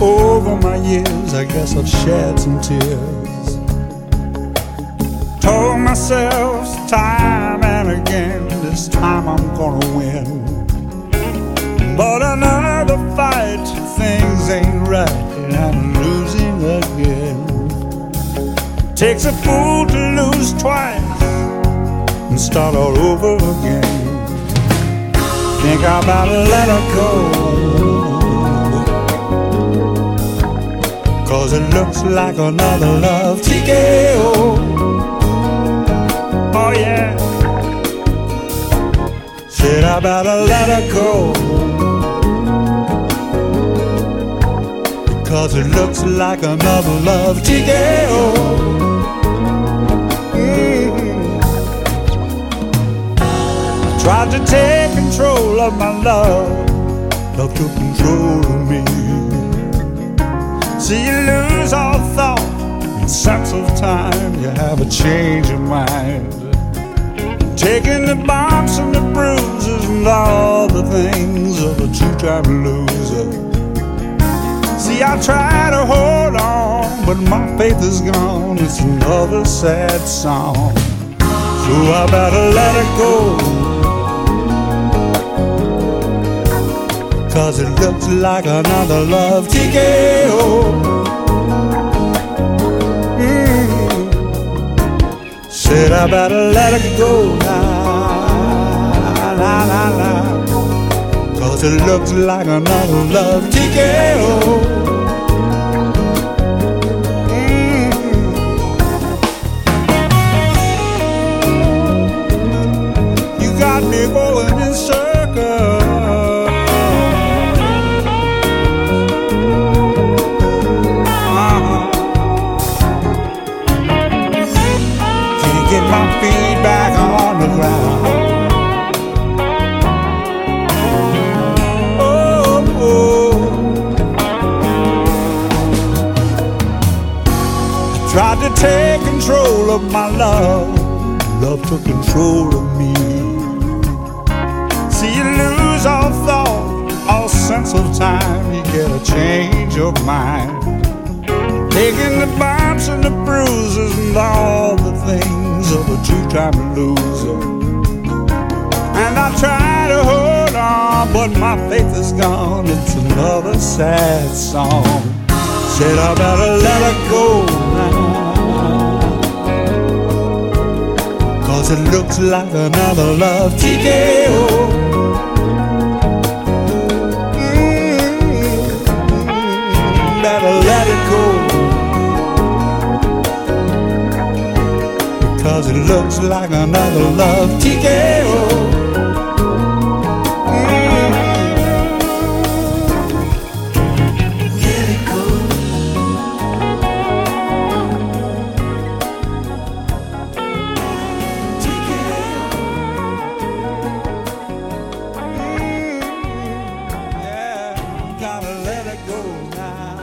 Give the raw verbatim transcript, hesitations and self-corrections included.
Over my years, I guess I've shed some tears. Told myself time and again, this time I'm gonna win. But another fight, things ain't right, and I'm losing again. Takes a fool to lose twice and start all over again. Think I better let her go, 'cause it looks like another love T K O. Oh yeah, said I better let her go, 'cause it looks like another love T K O. Mm-hmm. I tried to take control of my love, love took control of me. See, you lose all thought and sense of time, you have a change of mind. Taking the bumps and the bruises and all the things of a two-time loser. See, I try to hold on, but my faith is gone. It's another sad song, so I better let it go, 'cause it looks like another love T K O. Mm. Said I better let it go now, nah, nah, nah, 'cause it looks like another love T K O. Mm. You got me going in circles. Get my feet back on the ground. Oh, oh. I tried to take control of my love, love took control of me. See, you lose all thought, all sense of time, you get a change of mind. Taking the bumps and the bruises and all the things of a two-time loser. And I try to hold on, but my faith is gone. It's another sad song. Said I better let her go now, 'cause it looks like another love T K O. Mm-hmm. Better let it go, 'cause it looks like another love T K O. Mm-hmm. Let it go. T K O. Mm-hmm. Yeah, gotta let it go now.